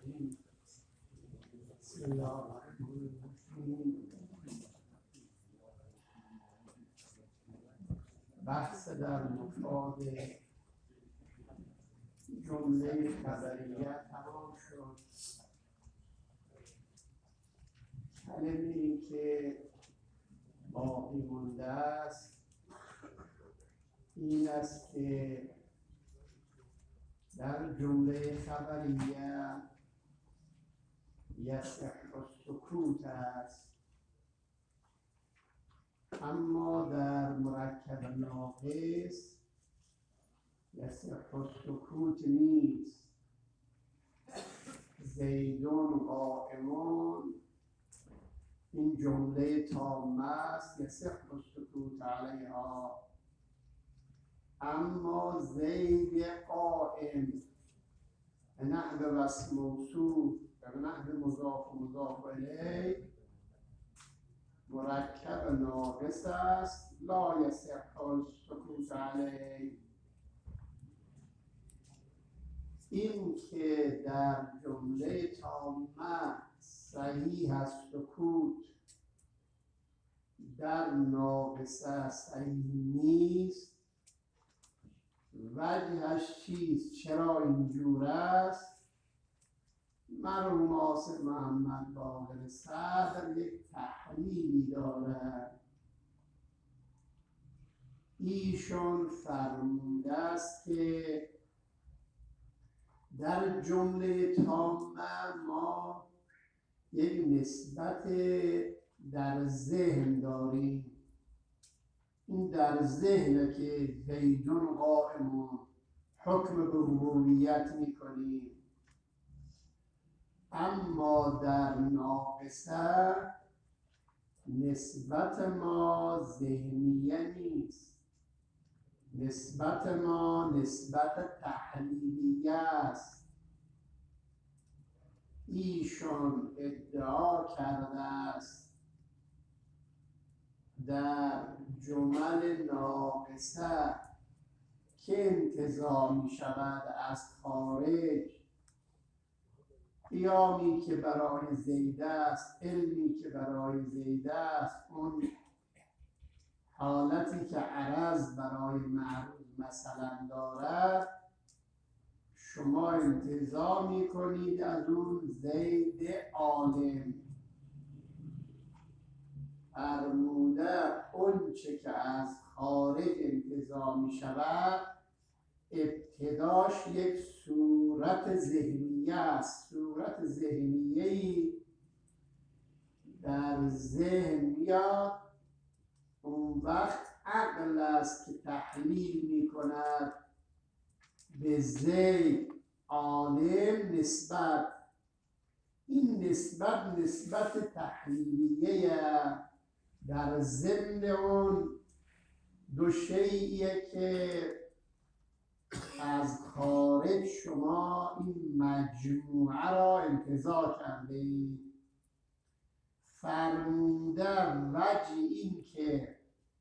الرجیم بسم الله الرحمن الرحیم. بحث در مفاد جمله خبریه تمام شد. کلمه‌ای که باقی مانده است این است که در جمله خبریه یصح السکوت است، اما در مرکب ناقص یصح السکوت نیست. زیدون قائمون این جمله تامه است، یصح السکوت علیها، اما زید قائم نحو وصف موصوف و نحو مضاف و مضاف الیه مرکب ناقص است، لا یصح السکوت علیه. این که در جمله تامه صحیح است سکوت، در ناقصه صحیح نیست. وجهش چیست؟ چرا اینجور است؟ مرحوم آصف محمد باقر صدر یک تحلیلی دارد. ایشون فرموده است که در جمله تامه ما یک نسبت در ذهن داریم. این در ذهن که زیدون قائمون حکم به ربوبیت میکنیم، اما در ناقصه نسبت ما ذهنیه نیست، نسبت ما نسبت تحلیلیه است. ایشان ادعا کرده است در جمل ناقصه که انتزاع می شود از خارج، قیامی که برای زید است، علمی که برای زید است، اون حالتی که عرض برای معروض مثلا دارد، شما انتزاع می کنید از اون زید عالم. فرموده اون چه که از خارج انتزاع می شود ابتداش یک صورت ذهنیه است. صورت ذهنیه‌ای در ذهن میاد، اون وقت عقل است که تحلیل می کند به زید عالم نسبت. این نسبت تحلیلیه در ضمن اون دو شیئیه که از خارج شما این مجموعه را انتزاع کرده اید. فرموده وجه این که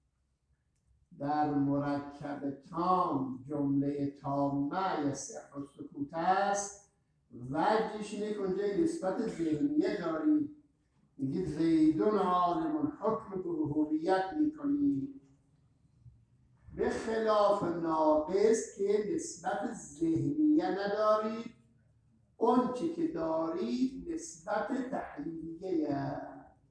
در مرکب تام جمله تامه یصح السکوت است، وجهش اینه که اونجا نسبت ذهنیه دارید، میگید زیدون عالم حکم به ربوبیت میکنید، به خلاف ناقص که نسبت ذهنیه ندارید، اون چی که دارید نسبت تحلیلیه.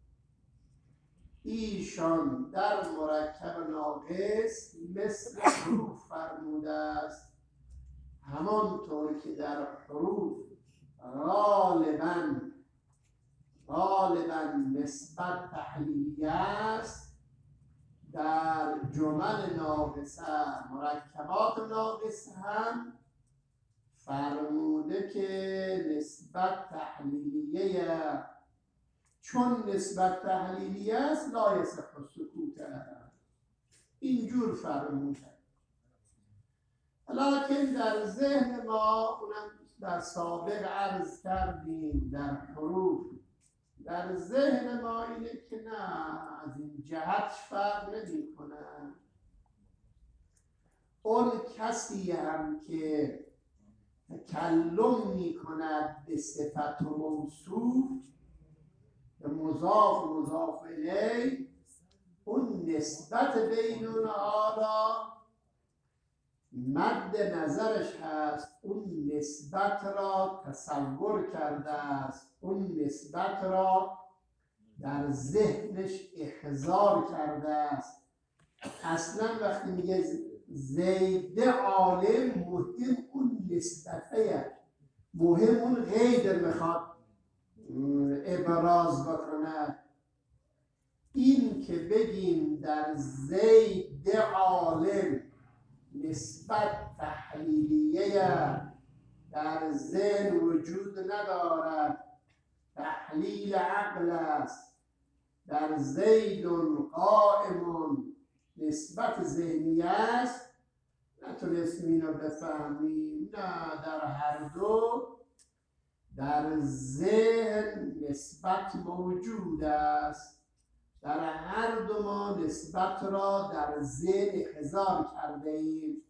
ایشان در مرکب ناقص مثل حروف فرموده است، همانطور که در حروف غالباً نسبت تحلیلیه است، در جمل ناقصه مرکبات ناقصه هم فرموده که نسبت تحلیلیه. چون نسبت تحلیلیه است لا یصح السکوت، اینجور فرموده. لکن در ذهن ما، اونم در سابق عرض کردیم، در حروف در ذهن ما اینه که نه، از این جهت فرق نمی کنن. اون کسی هم که تکلم می کند به صفت و موصوف، به مضاف و مضاف الیه، اون نسبت بین اونها را مد نظرش هست، اون نسبت را تصور کرده است، اون نسبت را در ذهنش احضار کرده است. اصلا وقتی میگه زید عالم، مهم اون نسبته، مهم اون قید میخواد ابراز بکنه. این که بگیم در زید عالم نسبت تحلیلیه در ذهن وجود ندارد، تحلیل عقل است. در زید قائم نسبت ذهنی است، نتونستیم اینو بفهمیم. نه، در هر دو در ذهن نسبت موجود است، در هر دو ما نسبت را در ذهن احضار کرده ایم.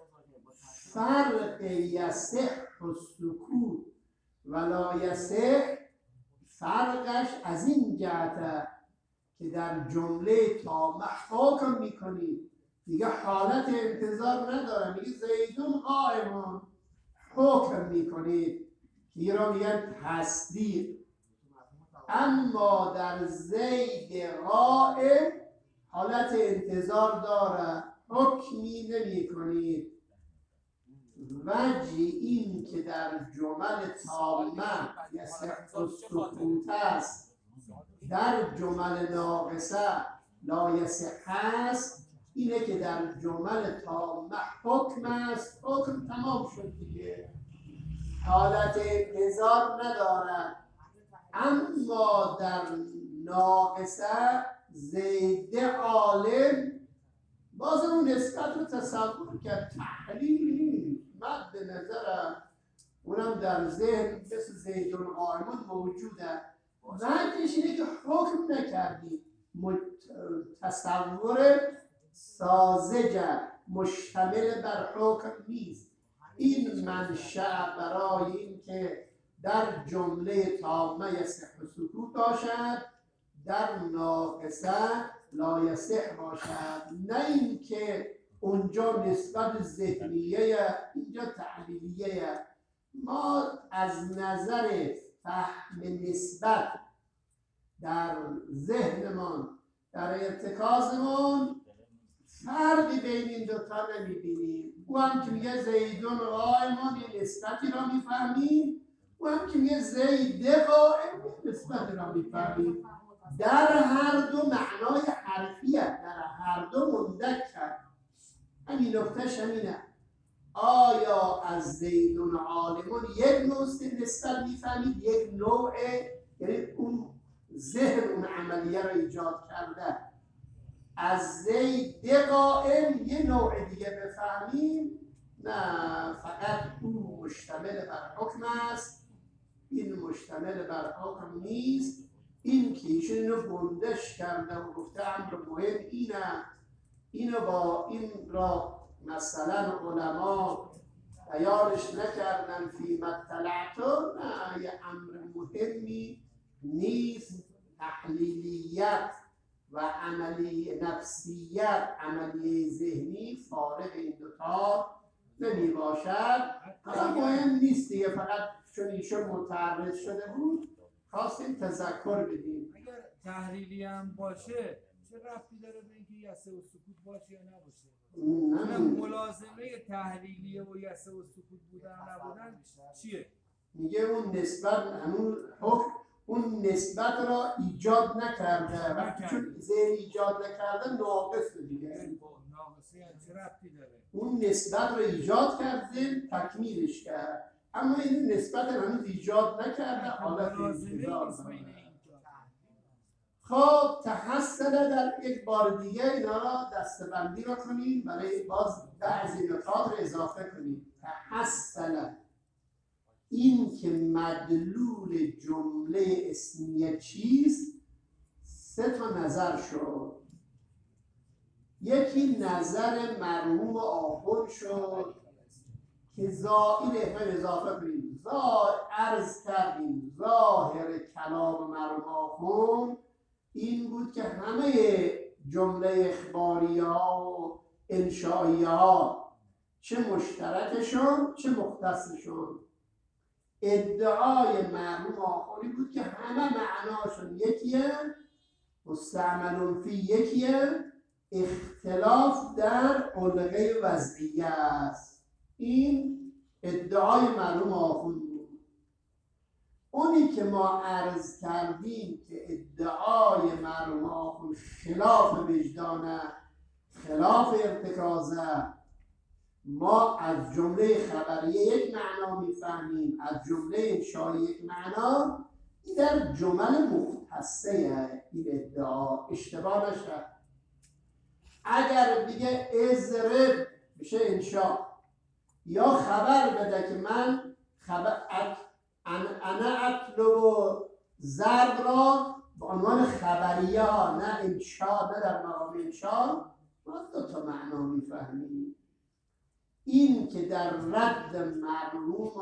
فرق یصح و سکوت ولا یصح، فرقش از این جهته که در جمله تا حکم میکنید، دیگه حالت انتظار نداره، میگه زیدون قائمون، حکم میکنید که این را میگن تصدیق. اما در زید قائم حالت انتظار داره، حکمی نمی کنید. وجه این که در جمل تامه یصح السکوت است، در جمل ناقصه لا یصح است، اینه که در جمل تامه حکم است، حکم تمام شد دیگه، حالت انتظار ندارد. اما در ناقصه زید عالم باز اون نسبت رو تصور کرد، تحلیل نیست، مد نظرم، اونم در ذهن مثل زیدون قائمون موجوده. وجهش اینه که حکم نکردی، تصور ساذج مشتمل بر حکم نیست. این منشأ برای این که در جمله تامه یصح سکوت باشد، در ناقصه لا یصح باشد، نه اینکه اونجا نسبت ذهنیه اینجا تحلیلیه. ما از نظر فهم نسبت در ذهنمان، در ارتکازمون فرقی بین این دوتا نمیبینیم. او هم که میگه زیدون قائمون یه نسبتی را میفهمیم، او هم که میگه زید قائم یه نسبتی را میفهمیم. در هر دو معنای حرفیه، در هر دو مندکه. همین نکتهش همینه. آیا از زیدون عالمون یک نوع نسبت میفهمید، یک نوع، یعنی اون ذهن اون عملیه را ایجاد کرده، از زید قائم یه نوع دیگه بفهمیم؟ نه، فقط اون مشتمل بر حکم است، این مشتمل بر حکم نیست. این که ایشون اینو بندش کرده و گفته امر مهم اینه، اینو با این را مثلا علما بیانش نکردن فی مطلعتون، نه، یه امر مهمی نیست. تحلیلیت و عملی نفسیت، عملی ذهنی، فارغ این دوتا نمی باشد. حالا مهم نیست دیگه، فقط چون ایشون متعرض شده بود خواستیم تذکر بدیم. اگر تحلیلی هم باشه چه ربطی داره به اینکه یصح و سکوت باشه یا نباشه؟ نه، ملازمه تحلیلیه و یصح و سکوت بودن و نبودن چیه؟ میگه اون نسبت همون حکم اون نسبت را ایجاد نکرده، وقتی چون ذهن ایجاد نکرده ناقص دیگه. ناقصه یعنی چه ربطی داره؟ اون نسبت را ایجاد کرده، تکمیلش کرد، اما این نسبت هنوز ایجاد نکرده، حالت انتظار داره. خب تحصل در یک بار دیگه اینا را دستبندی را کنیم برای باز بعضی نکات را اضافه کنیم. تحصل، این که مدلول جمله اسمیه چیست، سه تا نظر شد. یکی نظر مرحوم آخر شد که زائل اضافه کنیم عرض کردیم ظاهر کلام مرحوم آخوند این بود که همه جمله اخباری ها و انشایی ها چه مشترکشون چه مختصشون ادعای مرحوم آخوندی بود که همه معناشون یکیه مستعمل فی یکیه اختلاف در علقه وضعیه است. این ادعای مرحوم آخوند بود. اونی که ما عرض کردیم که ادعای مرحوم آخوند خلاف وجدانه خلاف ارتکازه ما از جمله خبریه یک معنا میفهمیم از جمله انشایی یک معنا این در جمل مختصه این ادعا اشتباه نشد. اگر بگه اضرب میشه انشا یا خبر بده که من انا اطلب ضرب را به عنوان خبریه ها نه انشا نه در مقام انشا ما دو تا معنا میفهمیم. این که در رد مرحوم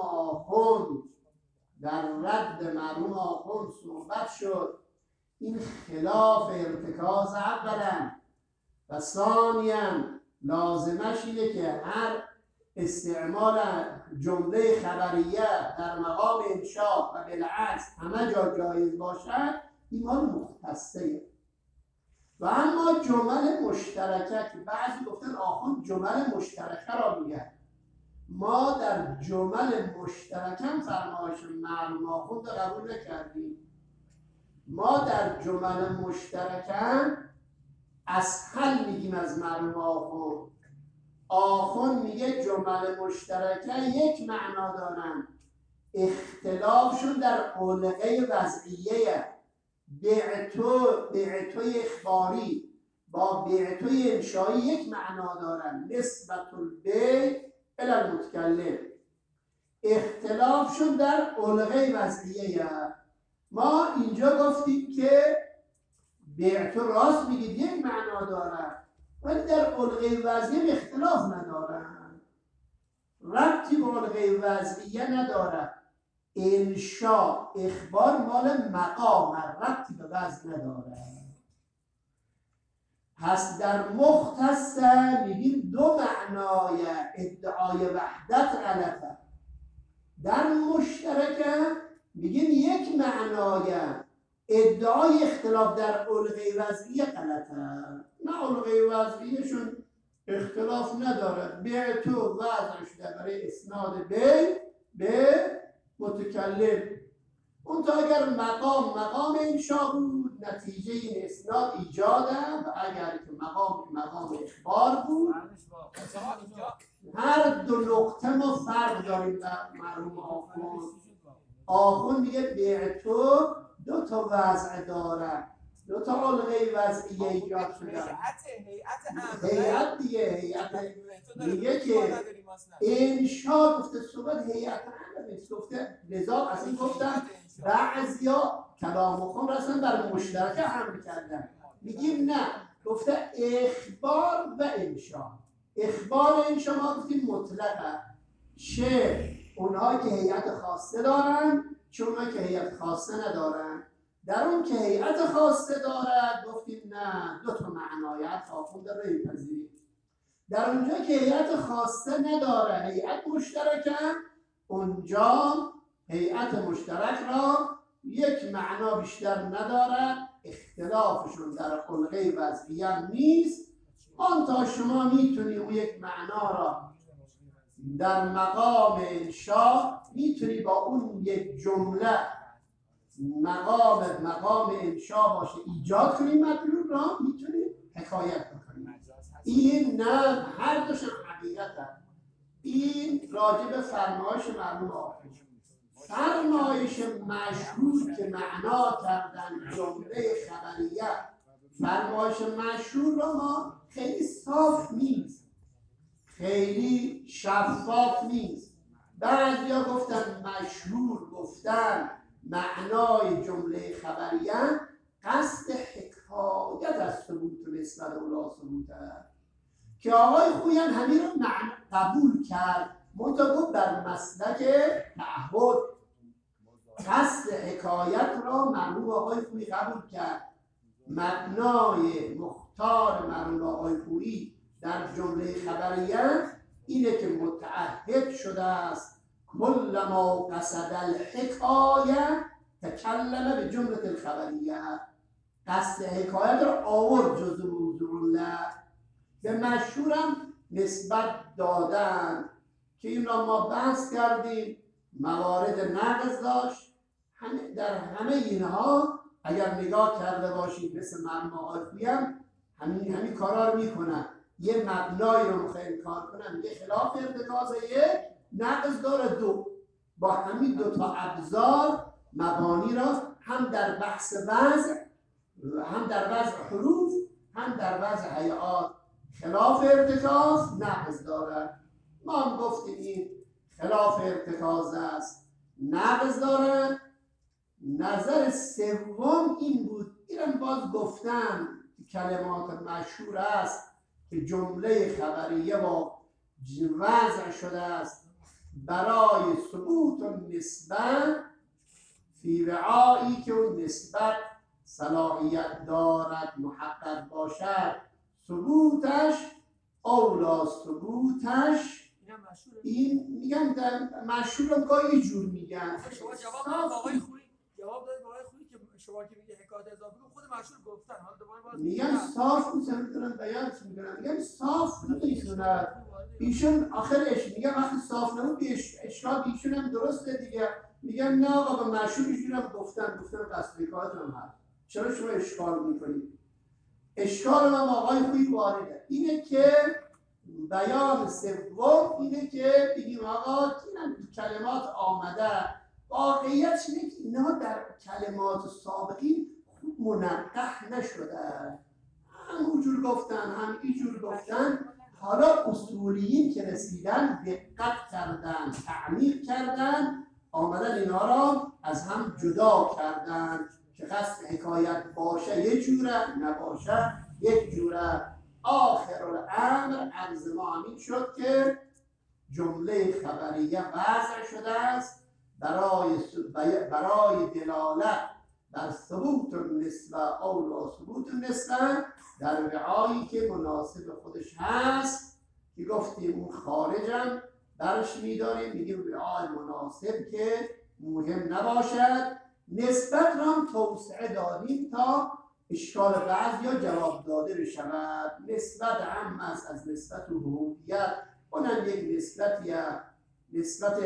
آخوند صحبت شد این خلاف ارتکاز اولا و ثانیاً لازمش اینه که هر استعمال جمله خبریه در مقام انشاء و بالعکس همه جا جایز باشد این مال مختصه. و اما جمل مشترکه که بعضی گفتن آخوند جمل مشترکه را میگن ما در جمل مشترکه فرمایش مرحوم آخوند قبول نکردیم. ما در جمل مشترکه اسهل میگیم از مرحوم آخوند میگه جمل مشترکه یک معنا دارن اختلافشون در علقه وضعیه بعتوی اخباری با بعتوی انشایی یک معنا دارن نسبت البیع الی المتکلم اختلافشون در علقه وضعیه. ما اینجا گفتیم که بعتو راست میگید یک معنا دارن ولی در علقه وضعیه اختلاف ندارن ربطی به علقه وضعیه ندارن. انشاء اخبار مال مقام ربطی به وضع نداره. پس در مختصه میگیم دو معنای ادعای وحدت غلطه. در مشترکه میگیم یک معنای ادعای اختلاف در علقه وضعیه غلطه. نه علقه وضعیهشون اختلاف نداره بعتو وضع شده برای اسناد به متکلم. اون تا اگر مقام انشاء بود نتیجه این اسناد ایجاده و اگر که مقام اخبار بود هر دو نقطه ما فرق داریم. در مرحوم آخوند میگه بعتو دو تا وضع داره دو تا علقه وضعیه ایجاد شده. هیئت میگه که انشاء گفته صحبت هیئت عمل نیست گفته لذا اصلا گفتن بعضیا کلام آخوند رسن بر مشترکه حمل کردن. میگیم نه گفته اخبار و انشاء. اخبار انشاء ما گفتیم مطلقه چه اونها که هیئت خاصه دارن چه اونها که هیئت خاصه ندارن. در اون که هیئت خاصه دارد گفتیم نه دو تا معنایت آخوند رو میپذیریم. در اونجا که هیئت خاصه نداره هیئت مشترکه اونجا هیئت مشترک را یک معنا بیشتر ندارد اختلافشون در علقه وضعیه نیست. آن تا شما میتونی اون یک معنا را در مقام انشاء میتونی با اون یک جمله مقام انشاء باشه ایجاد کنی مدلول را میتونی حکایت بکنی. این نه هر دوشون حقیقت. این راجع به فرمایش مرحوم آخوند. فرمایش مشهور که معنا کردن جمله خبریه فرمایش مشهور را ما خیلی صاف نیست خیلی شفاف نیست. بعضیا گفتن مشهور گفتن معنای جمله خبریه قصد حکایت از ثبوت و نسبت اولا ثبوت که آقای خویان همین رو قبول کرد منتها بر مسلک تعهد قصد حکایت را مرحوم آقای خویی قبول کرد. مبنای مختار مرحوم آقای خویی در جمله خبریه اینه که متعهد شده است کل ما قصد الحکایه تکلم به جمله الخبریه، قصد حکایت را آورد جزء موضوع له. به مشهورم نسبت دادن که این را ما بحث کردیم، موارد نقض داشت. در همه اینها اگر نگاه کرده باشید مثل مرحوم آقای خویی هم همین کارا رو میکنن. یه مبنایی رو میخواه کار کنن، یه خلاف ارتکاز یک نقض داره، دو با همین دو تا ابزار مبانی را هم در بحث وضع، هم در وضع حروف، هم در وضع هیئات خلاف ارتکاز نقض داره. ما هم گفتیم این خلاف ارتکاز است، نقض داره. نظر سوم این بود، اینم باز گفتن کلمات مشهور است که جمله خبریه با وضع شده است برای ثبوت و نسبت فی وعایی که اون نسبت صلاحیت دارد محقق باشد، ثبوتش اولا ثبوتش. این میگن در مشهورم گاهی جور میگن. شما جواب دادید با آقای خویی، جواب دادید با آقای خویی که شما که میگه حکایت اضافه خود مشهور گفتن، حالا دوباره باز میگن صاف میتونن میتونن بیانش میکنن، میگن صاف میتونن. ایشون آخرش میگن وقتی صاف نمون اشکال ایشون هم درسته دیگه. میگن نه آقا به مشهورشون هم گفتن قصد حکایت هم هست، چرا شما اشکال میکنید؟ اشکال من آقای خویی وارده اینه که بیان سوم اینه که بگیم آقا این کلمات آمده، واقعیت اینه که اینها در کلمات سابقین خوب منقح نشده، همونجور گفتن هم اینجور گفتن. حالا اصولیین که رسیدن دقت کردن، تعمیق کردن، آمدن اینا را از هم جدا کردن که قصد حکایت باشه یه جوره، نباشه یک جوره. آخر الامر عرض ما همین شد که جمله خبریه وضع شده است برای دلالت در ثبوت النسبه اولا ثبوت النسبه در وعایی که مناسب خودش هست، که گفتیم اون خارجم برش میداریم، میگیم وعای مناسب که مهم نباشد. نسبت را هم توسعه دادیم تا اشکال بعض یا جواب داده بشود. نسبت هم است از نسبت حقوقیت، اونم یک نسبتیه، نسبت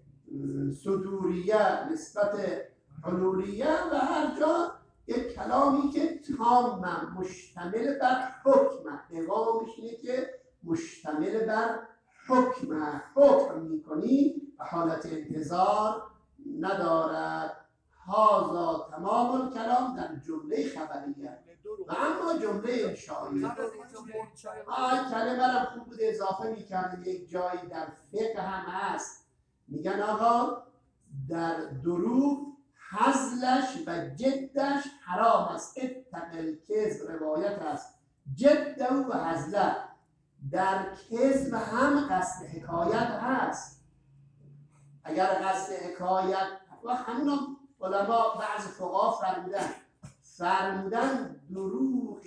صدوریه، نسبت حلولیه، و هر جا یک کلامی که تام مشتمل بر حکم، پیغامش اینه که مشتمل بر حکم میکنی و حالت انتظار ندارد. هازا تمام الکلام در جمله خبریه. و اما جمله انشایی کلمه را خوب بود اضافه میکردیم، یک جایی در فقه هم هست، میگن آقا در دروغ هزلش و جدش حرام است. اتق الکذب روایت است، جد و هزله. در کذب هم قصد حکایت هست. اگر قصد حکایت و همون علما بعض فقها فرمودن دروغ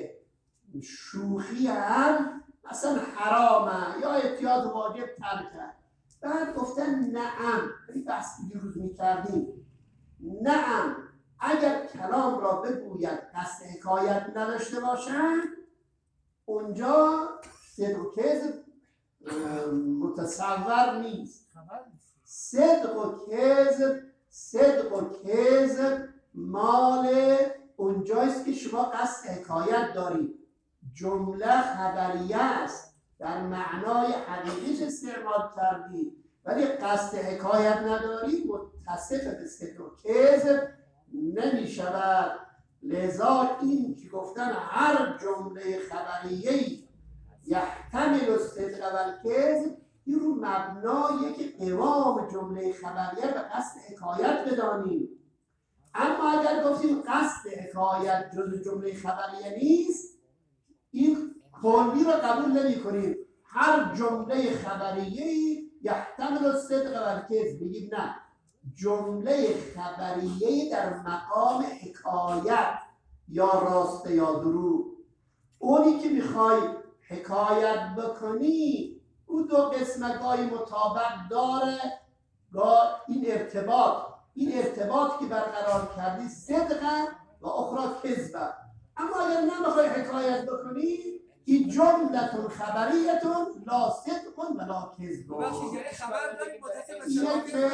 شوخی هم مثلا حرامه یا احتیاط واجب ترکه. بعد گفتن نعم، این بحث دیروز میکردیم، نعم اگر کلام را بگوید قصد حکایت نداشته باشند اونجا صدق و کذب متصور نیست. صدق و کذب مال اونجایست که شما قصد حکایت دارید، جمله خبریه است، در معنای حقیقیش استعمال کردید، ولی قصد حکایت ندارید، متصف به صدق و کذب نمی شود. لذا این که گفتن هر جمله خبریه‌ای یحتمل الصدق و الکذب، این رو مبنایه که قوام جمله خبریه به قصد حکایت بدانیم. اما اگر گفتیم قصد حکایت جز جمله خبریه نیست، این کلی رو قبول نمی کنیم. هر جمله خبریه یحتمل الصدق و الکذب. میگیم نه، جمله خبریه در مقام حکایت یا راسته یا دروغ. اونی که میخوای حکایت بکنی او دو قسم گاهی مطابق داره، این ارتباط که برقرار کردی صدقه و اخرى کذبه. اما اگر نمیخوای حکایت بکنی این جملتون خبریتون لا صدق و لا کذب. خبر داریم متصل به اینه که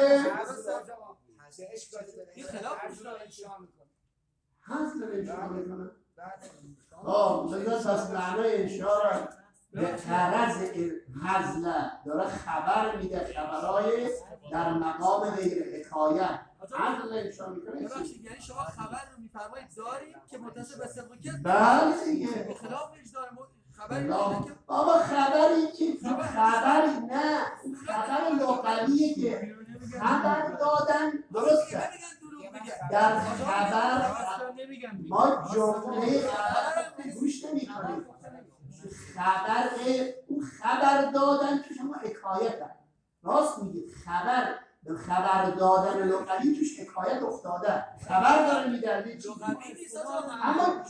این خلاف انشاء میکنه. حذف انشاء میکنه. بذار پس معنای انشاء را به طرز هزله داره خبر میده، خبرهای در مقام غیر حکایت هزله انشاء میکنه. یعنی شما خبر رو میفرمایید داریم که متصل به صدق و کذب. بله دیگه. خلافش داریم خبری که بابا خبری که خبری نه، خبر لغویه که خبر دادن درسته. در خبر ما جمله خبر گوش نمی‌کنیم. خبر دادن که شما حکایت هست. راست میگید، خبر دادن لغوی توش حکایت افتاده، خبر داره می‌دردی. اما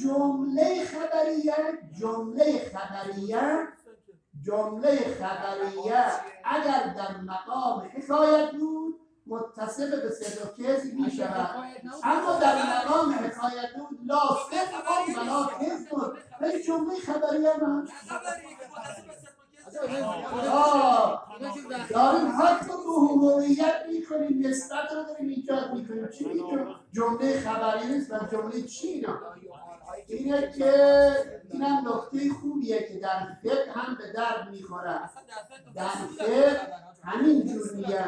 جمله خبریه اگر در مقام حکایت بود متصل به صدق و کذب می شود، اما در مقام حکایت بود لا صدق و لا کذب. ولی جمله خبریه نه، داریم حق رو هویت میکنیم، نسبت رو داریم ایجاد میکنیم. چی میگیم؟ جمله خبری نیست و جمله چی نه؟ اینه که اینم نکته خوبیه که در فقه هم به درد میخوره. در فقه همین جور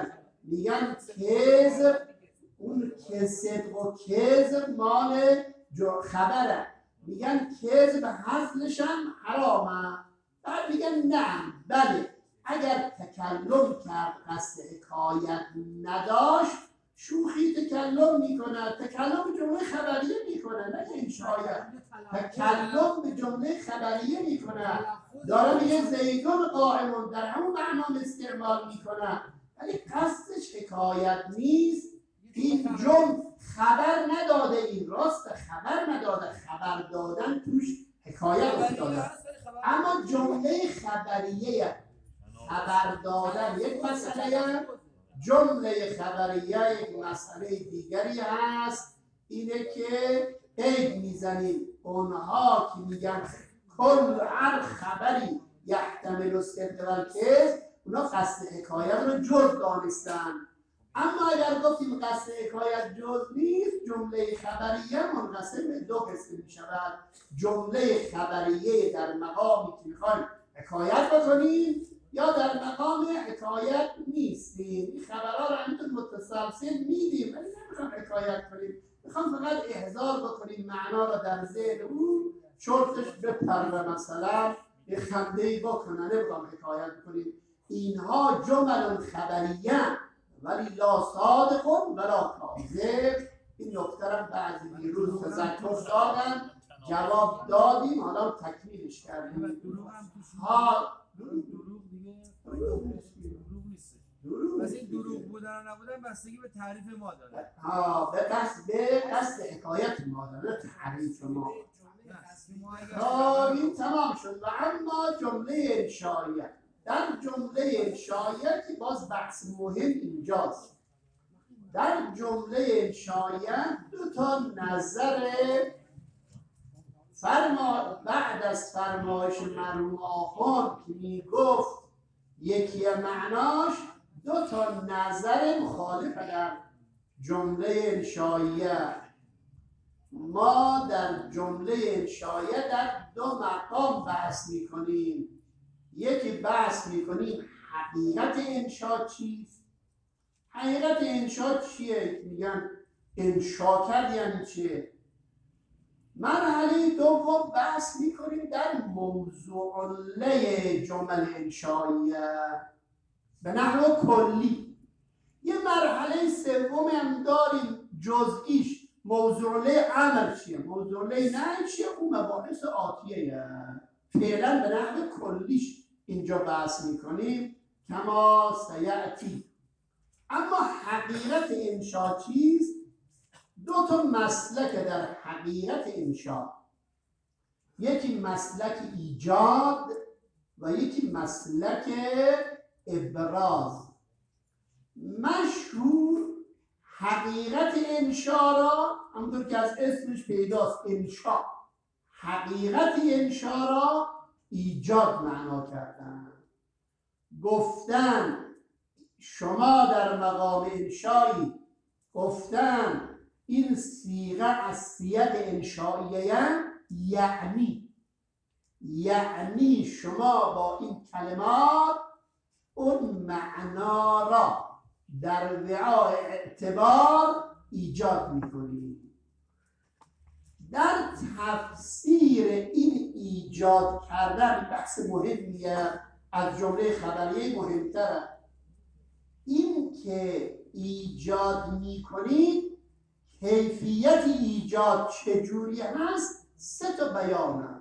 میگن کذب، اون که صدق و کذب مال خبره، میگن کذب هزلش هم حرامه. بعد میگن نه بله اگر تکلم کرد قصد حکایت نداشت شوخی تکلم میکنه، تکلم جمله خبریه میکنه، نه این شاید تکلم به جمله خبریه میکنه، داره میگه زیدون قائمون، در همون معنا استعمال میکنه ولی قصدش حکایت نیست. این جمله خبر نداده، این راست خبر نداده، خبر دادن توش حکایت افتاده. اما جمله خبریه خبر دادن یک مسئله، جمله خبریه یک مسئله دیگری هست. اینه که قید میزنیم اونها که میگن کل هر خبری یحتمل الصدق و الکذب، اونا قصد حکایت رو جز دانستن. اما اگر گفتیم قصد حکایت جز نیست، جمله خبریه منقسم به دو قسم می شود. جمله خبریه در مقامی که میخوایم حکایت بکنیم یا در مقام حکایت نیستیم. این خبرها رو همینطور متسلسل میدیم ولی نمیخوام حکایت کنیم، میخوام فقط احضار بکنیم معنا رو در ذهن او چرتش بپره، مثلا یه خنده‌ای بکنه، نمیخوام حکایت کنیم. اینها جمل خبریه ولی لا صادق ولا کاذب. این نکته رو بعضی دیروز تذکر دادن، جواب دادیم، حالا تکمیلش کردیم. ها دروغ نیست. پس این دروغ بودن و نبودن بستگی به تعریف ما داره. به قصد حکایت ما داره، تعریف ما. این تمام شد. و اما جمله انشائیه، در جمله انشائیه که باز بحث مهم اینجاست. در جمله انشائیه دو تا نظر بعد از فرمایش مرحوم آخوند که میگفت یکی معناش، دو تا نظر مخالف در جمله انشائیه. ما در جمله انشائیه در دو مقام بحث میکنیم. یکی بحث میکنیم حقیقت انشا چیست. حقیقت انشا چیه؟ میگن انشا کرد یعنی چیه. مرحله دوم بحث میکنیم در موضوعله جمل انشائیه به نحو کلی. یه مرحله سوم هم داریم جزئیش، موضوعله امر چیه، موضوعله نهی چیه، اون مباحث آتیه. فعلا به نحو کلیش اینجا بحث میکنیم کما سیأتی. اما حقیقت انشا چیست؟ دو تا مسلک در حقیقت انشا، یکی مسلک ایجاد و یکی مسلک ابراز. مشهور حقیقت انشا را همونطور که از اسمش پیداست انشا، حقیقت انشا را ایجاد معنا کردن. گفتن شما در مقام انشایی، گفتن این صیغه از صیغ انشائیه، یعنی شما با این کلمات اون معنا را در وعای اعتبار ایجاد میکنید. در تفسیر این ایجاد کردن بحث مهمیه، از جمله خبریه مهمتره. این که ایجاد میکنید، کیفیت ایجاد چجوری هست؟ سه تا بیانه.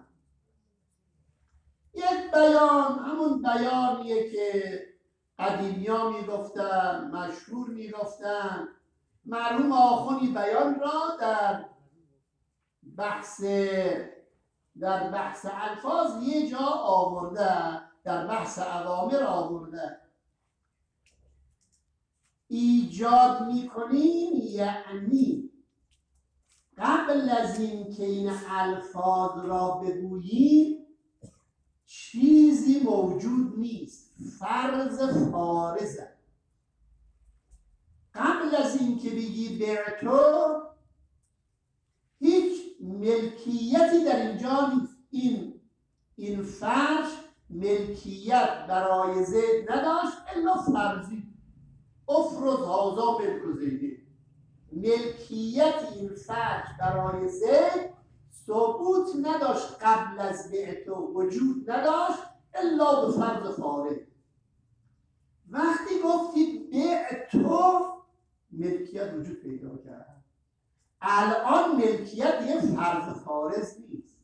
یک بیان همون بیانیه که قدیمیا میگفتن، مشهور میگفتن. مرحوم آخونی بیان را در بحث الفاظ یه جا آورده، در بحث اوامر آورده. ایجاد میکنیم یعنی قبل از این که این الفاظ را بگوییم چیزی موجود نیست، فرض فارضه. قبل از این که بگی بعتو، هیچ ملکیتی در اینجا نیست. این فرش ملکیت برای زید نداشت الا فرضی. افرض هذا ملک زیده، ملکیت این فرش برای زید ثبوت نداشت، قبل از بعتو وجود نداشت الا به فرض فارض. وقتی گفتید بعتو، ملکیت وجود پیدا کرد. الان ملکیت یه فرض فارض نیست،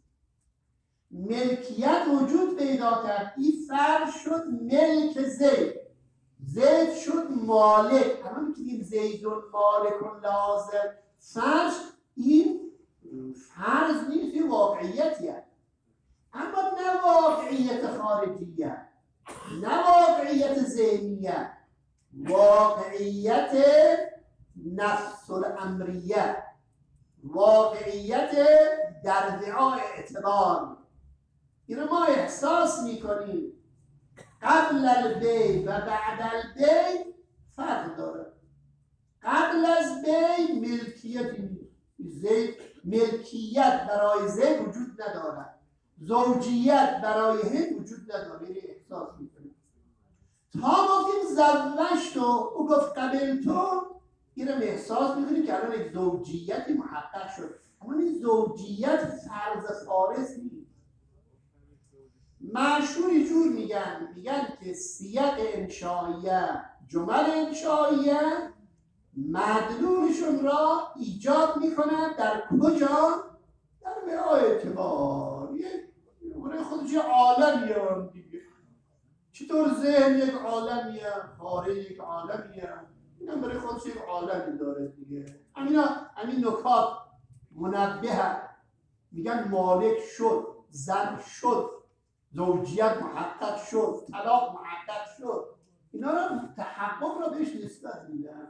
ملکیت وجود پیدا کرد. این فرش شد ملک زید، زید شد مالک. همون میتونیم زیدون مالک لازم. فرش این فرض نیست، یه واقعیتیه، اما نه واقعیت خارجیه، نه واقعیت ذهنیه، واقعیت نفس الامریه، واقعیت در وعای اعتبار. اینو ما احساس میکنیم. قبل البی و بعد البی فرق داره. قبل از بی ملکیتی نیست، ملکیت برای زید وجود نداره، زوجیت برای هند وجود نداره. اینو احساس میکنیم. تا گفتیم زوجتو، او گفت قبلتو، اینو احساس میکنیم که الان یک زوجیتی محقق شد. اما این زوجیت فرض فارض نیست. مشهوری جور میگن که سیاق انشائیه، جمل انشائیه مدلولشون را ایجاد میکنن در کجا؟ در وعای اعتبار. برای خودش یه عالمیه هم دیگه. چطور ذهن یک عالمیه، خارج یک عالمیه، این هم برای خودش یک عالمی داره دیگه. همین نکات منبه. میگن مالک شد، زن شد، زوجیت محقق شد، طلاق محقق شد. اینا را تحقق را بهش نسبت میدن.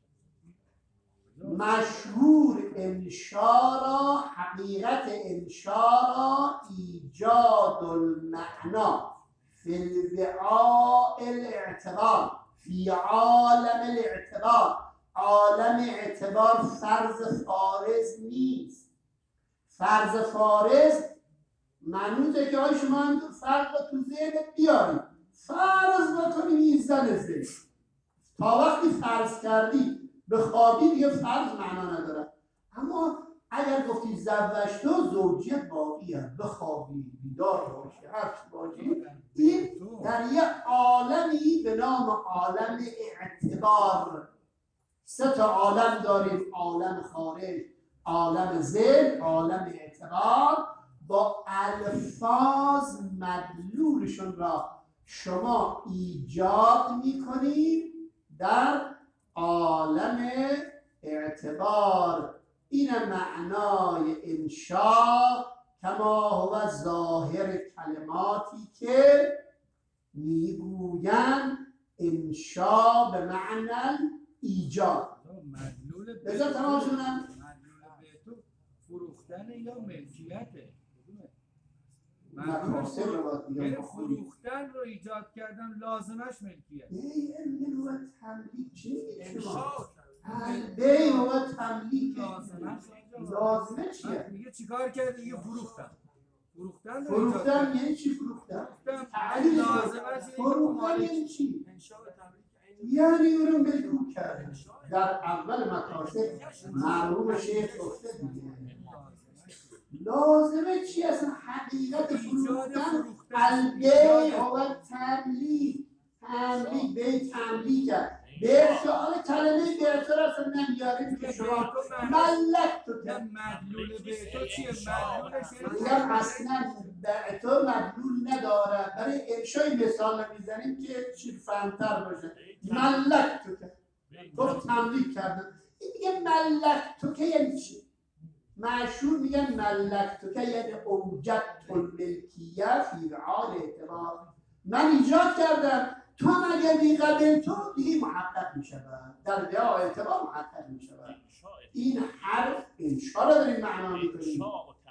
مشهور انشا را، حقیقت انشا را ایجاد المعنا فی الوعاء الاعتبار، فی عالم الاعتبار. عالم اعتبار فرض فارض نیست. فرض فارض منوطه که های شما هم فرض رو تو ذهنت بیارید، فرض بکنید این زن زید. تا وقتی فرض کردی به خوابی دیگه فرض معنا نداره. اما اگر گفتی زوجتو، زوجیت باقیه، به خوابی بیدار باشی، هر چی باشی، این در یه عالمی به نام عالم اعتبار. سه تا عالم داریم: عالم خارج، عالم ذهن، عالم اعتبار. با الفاظ مدلولشون را شما ایجاد میکنید در عالم اعتبار. این معنای انشاء کما هو ظاهر کلماتی که میگویند انشاء به معنی ایجاد. بذار تمام شدم. مدلول به تو فروختن یا ملکیته؟ مکاسب رو باید دیگه یعنی بخونی. فروختن رو ایجاد کردن لازمش ملکیت. علم و تملیک چی میگه شما؟ انشاء بیع و تملیک لازمه چیه؟ میگه چیکار کرد؟ میگه فروختن. فروختن رو ایجاد فروختن کرد. یعنی چی فروختن؟ فروختن تعریف لازمش فروختن یعنی چی؟ یعنی او رو ملکو کرد. در اول مکاسب مرحوم شیخ گفته دیگه لازمه چی اصلا؟ حقیقت فروختن البیع و تملیک. تملیک به تملیک کرد. به سؤال کلمه بهتر اصلا نمیاریم که شما ملک تو کرد. مدلول به تو چیه؟ مدلولش میگم اصلا به تو مدلول نداره. برای انشای مثال میزنیم که چی فهمتر باشه. ملک تو کرد. گفت تملیک کردن. این میگه ملک تو که یعنی چی؟ معشور میگن ملک تو که یعنی اوجدت الملکیه فی رعال اعتبار. من ایجاد کردم، تو مگه بیقبل تو دیگه محقق میشود، در رعال اعتبار محقق میشود. این حرف انشاء رو داریم معنا میکنیم.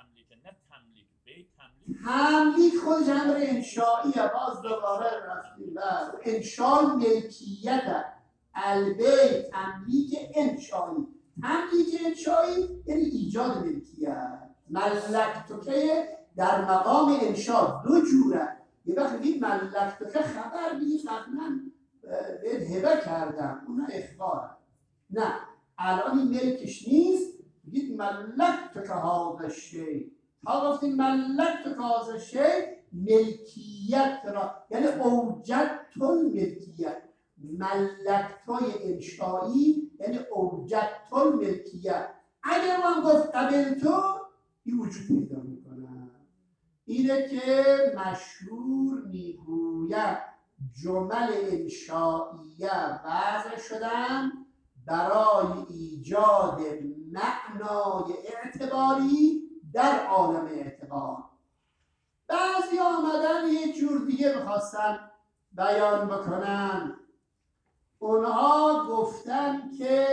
تملیک خودش امر انشائیه. باز دوباره رفتیم بر انشاء ملکیت البیع تملیک انشایی. تملیک انشایی یعنی ایجاد ملکیت. ملک تو که در مقام انشا دو جوره. یه وقت بگید ملک تو که خبر بگید قبلا بهت هبه کردم، اونا اخباره. نه الان این ملکش نیست، بگید ملک تو که هذا الشیء. تا گفتیم ملک تو که هذا الشیء ملکیت را یعنی اوجدت الملکیت. ملکتای انشایی یعنی اوجدت الملکیت. اگر من گفت قبل تو این وجود پیدا میکنه. اینه که مشهور میگوید جمل انشائیه وضع شدن برای ایجاد معنای اعتباری در عالم اعتبار. بعضی آمدن یه جور دیگه میخواستن بیان بکنن. اونها گفتن که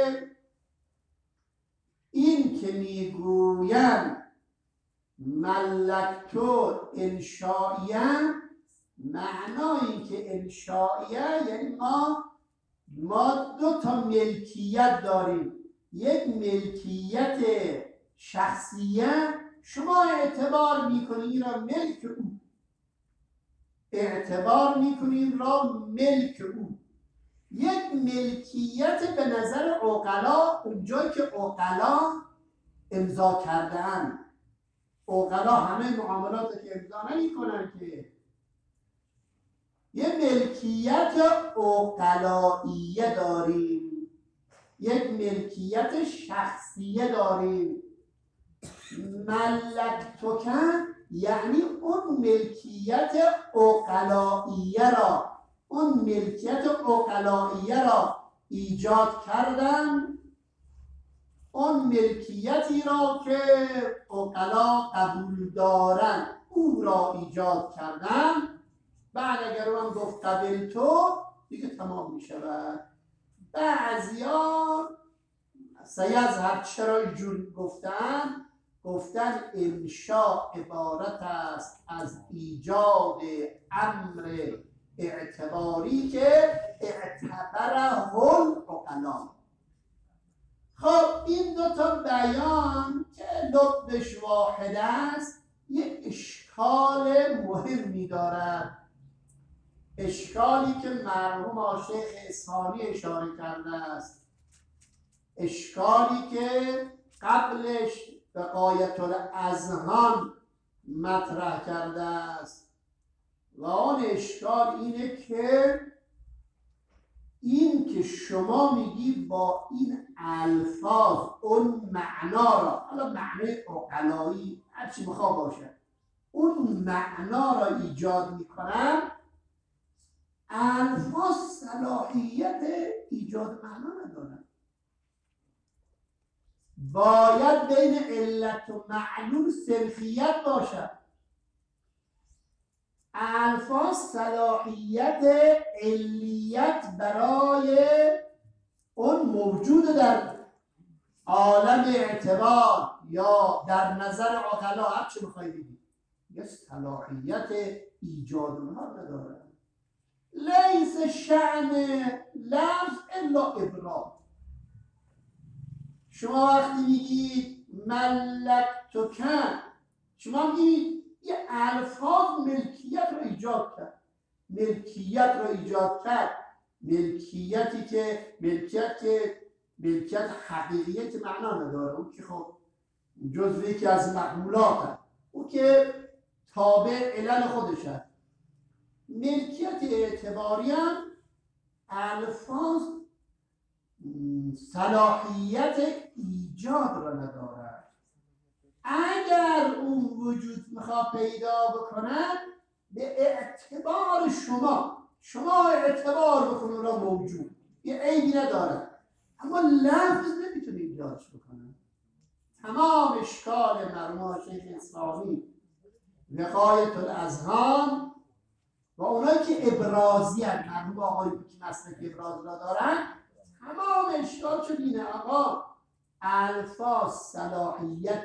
این که میگوین ملکتو انشائیه، معنای این که انشائیه یعنی ما دو تا ملکیت داریم. یک ملکیت شخصیه، شما اعتبار میکنید را ملک او، اعتبار میکنید را ملک او. یک ملکیت به نظر عقلا، اونجایی که عقلا امضا کردن. عقلا همه معاملات که امضا نمی‌کنن که. یه ملکیت عقلائیه داریم، یک ملکیت شخصیه داریم. ملکتک یعنی اون ملکیت عقلائیه را، اون ملکیت عقلائیه را ایجاد کردن. اون ملکیتی را که عقلا قبول دارن او را ایجاد کردن. بعد اگر اون گفت قبل تو دیگه تمام می شود. بعضیا سیظهر چرا اینجور گفتن انشاء عبارت است از ایجاد امر اعتباری که اعتبره العقلا. خب این دو تا بیان که لبش واحد است یک اشکال مهمی دارد. اشکالی که مرحوم آشیخ اصفهانی اشاره کرده است، اشکالی که قبلش به غایت الاذهان مطرح کرده است. و آن اشکال اینه که این که شما میگی با این الفاظ اون معنا را، حالا معنی عقلایی هرچی بخواه باشه، اون معنا را ایجاد میکنن. الفاظ صلاحیت ایجاد معنا ندارن. باید بین علت و معلول سنخیت باشد. الفاظ صلاحیت علیت برای اون موجود در عالم اعتبار یا در نظر عقلا، هر چی بخوای بگی، یه صلاحیت ایجاد اونها نداره. لیس شأن لفظ الا ابراز. شما وقتی میگید ملکتک، شما میگید یه الفاظ ملکیت رو ایجاد کرد. ملکیت رو ایجاد کرد. ملکیتی که ملکیت حقیقیت معنا نداره. اون که خب جزو یکی از معمولات هست. اون که تابع علل خودش هست. ملکیت اعتباری هم الفاظ صلاحیت ایجاد را ندارد. اگر اون وجود میخواد پیدا بکنن به اعتبار شما اعتبار بکنن را موجود، یه عیبی نداره، اما لفظ نمیتونه ایجادش بکنن. تمام اشکال مرحوم شیخ اسلامی وقایت الاذهان و اونایی که ابرازی هستند، مرحوم آقایی که مسلک ابراز را دارن، تمام اشکال شد اینه آقا الفاظ صلاحیت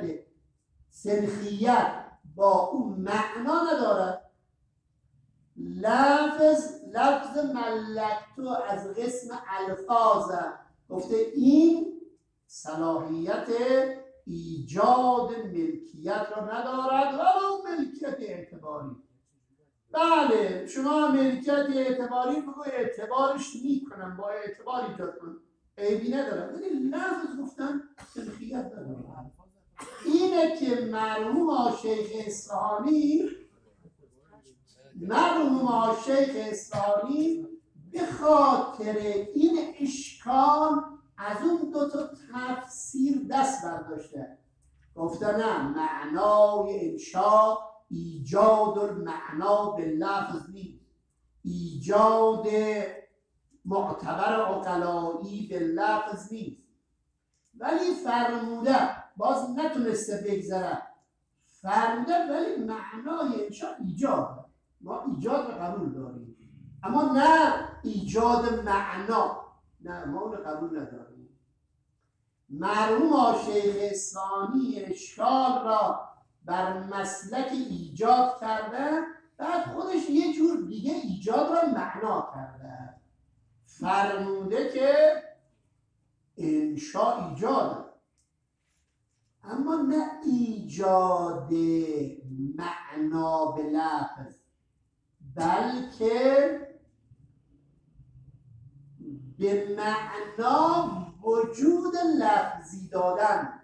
سنخیت با اون معنا ندارد. لفظ ملکتو از قسم الفاظ گفته این صلاحیت ایجاد ملکیت را ندارد ولو ملکیت اعتباری. بله شما ملکیت اعتباری بگو اعتبارش میکنم، با اعتبار ایجاد کنم، عیبی ندارم، ولی لفظ گفتن سنخیت ندارم. اینه که مرحوم شیخ اصفهانی به خاطر این اشکال از اون دو تا تفسیر دست برداشته. گفته نه، معنای انشاء ایجاد المعنا به لفظ نیست، ایجاد معتبر عقلایی به لفظ نیست. ولی فرموده، باز نتونسته بگذره، فرموده ولی معنای انشاء ایجاد، ما ایجاد رو قبول داریم اما نه ایجاد معنا، نه ما اون قبول نداریم. مرحوم شیخ اسلامی اشکال را بر مسلک ایجاد کرده، بعد خودش یه جور دیگه ایجاد را معنا کرده. فرموده که انشاء ایجاد، اما نه ایجاد معنا به لفظ، بلکه به معنا وجود لفظی دادن.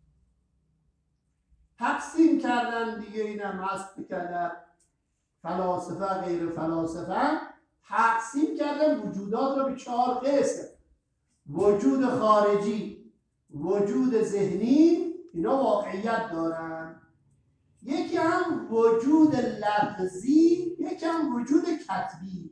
تقسیم کردن دیگه، اینم هست کردن فلاسفه غیر فلاسفه، تقسیم کردن وجودات را به 4 قسم: وجود خارجی، وجود ذهنی، اینا واقعیت دارن، یکی هم وجود لفظی، یکی هم وجود کتبی.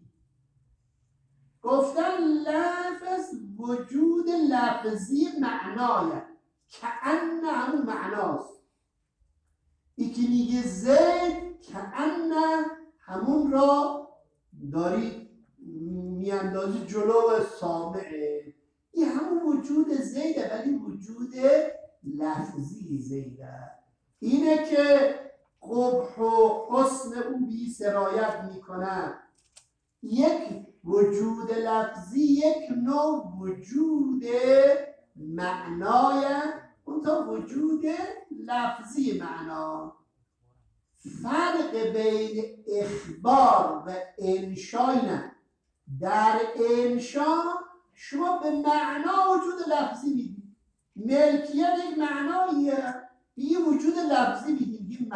گفتن لفظ وجود لفظی معنایه، کأن همون معناست. یکی میگه زید، کأن همون را داری میاندازی جلو سامعه، این همون وجود زیده ولی وجود لفظی زیده. اینه که قبح و حسن او بی سرایت میکنن. یک وجود لفظی یک نوع وجود معنای، اون تا وجود لفظی معنا. فرق بین اخبار و انشا اینه. در انشا شما به معنا وجود لفظی میدید، ملکیت یک معناییه، یه وجود لفظی میدید،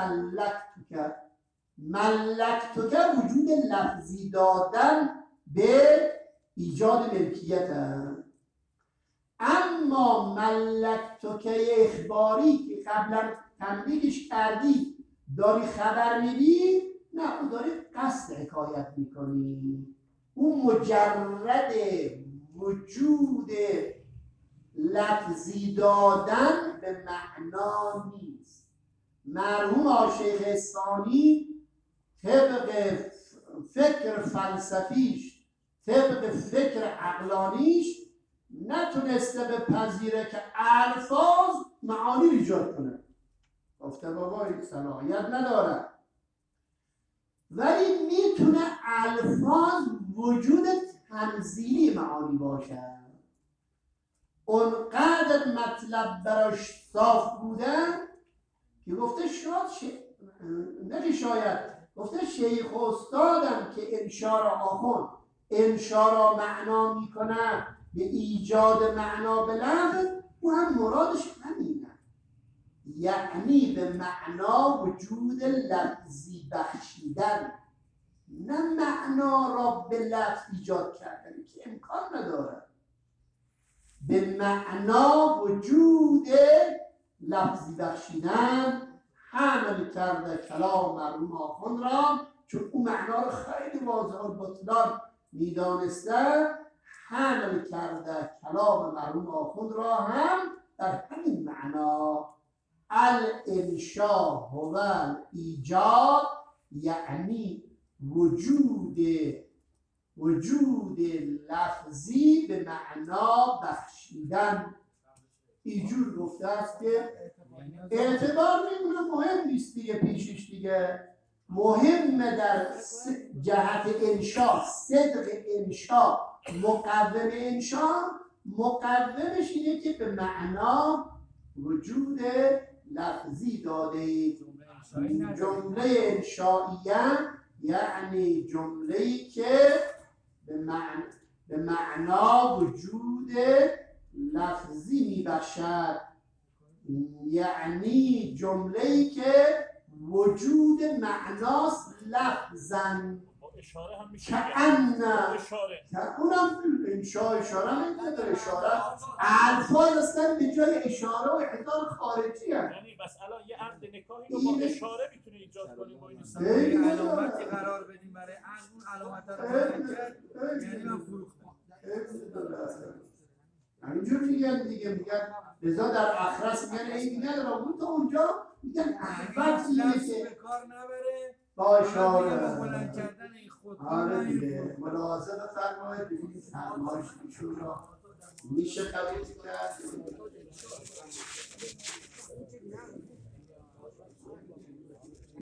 ملکتک وجود لفظی دادن به ایجاد ملکیت هست. اما ملکتک اخباری که قبلا تملیکش کردی داری خبر میدی، نه اون داری قصد حکایت میکنی، اون مجرد وجود لفظی دادن به معنا نیست. مرحوم شیخ اسفانی طبق فکر فلسفیش، طبق فکر عقلانیش نتونسته بپذیره که الفاظ معانی ایجاد کنه. گفته بابا این صلاحیت نداره، ولی میتونه الفاظ وجود تنزیلی معانی باشه. اونقدر مطلب براش صاف بودن که گفته گفته شیخ استادم که انشا را آخون انشا را معنا میکنه به ایجاد معنا به لفظ، او هم مرادش همینه، یعنی به معنا وجود لفظی بخشیدن، نه معنا را به لفظ ایجاد کردن که امکان نداره. به معنا وجود لفظی بخشیدن حمل کرده کلام مرحوم آخوند را، چون او معنا را خیلی واضح البطلان میدانسته، حمل کرده کلام مرحوم آخوند را هم در همین معنا. الانشاء هو ایجاد، یعنی وجود لفظی به معنا بخشیدن. اینجور گفته است که اعتبار میمونه مهم نیست دیگه، پیشش دیگه مهمه در جهت انشاء، صدق انشاء، مقوم انشاء، مقومش اینه که به معنا وجود لفظی داده اید. جمله انشائیه یعنی جمله‌ای که به معنا وجود لفظی میبخشد، یعنی جمله‌ای که وجود معناست لفظاً. اشاره هم میشه که اونم انشاء اشاره هم نداره. اشاره الفاظ اصلا به جای اشاره و احضار خارجی هم. یعنی بس الان یه عقد نکاحی رو با اشاره میتونه ایجاد کنیم، با این علامتی قرار بدیم برای عقد، اون علامت رو کرد یعنی من فروختم. همینجور میگن دیگه، لذا در اخرس میگن این نداره، اون تا اونجا میگن احبت اینه که به کار نبره با اشاره بلند کردن این خود. آره دیگه ملاحظه بفرمایید ببینید فرمایش ایشون را میشه قبول کرد.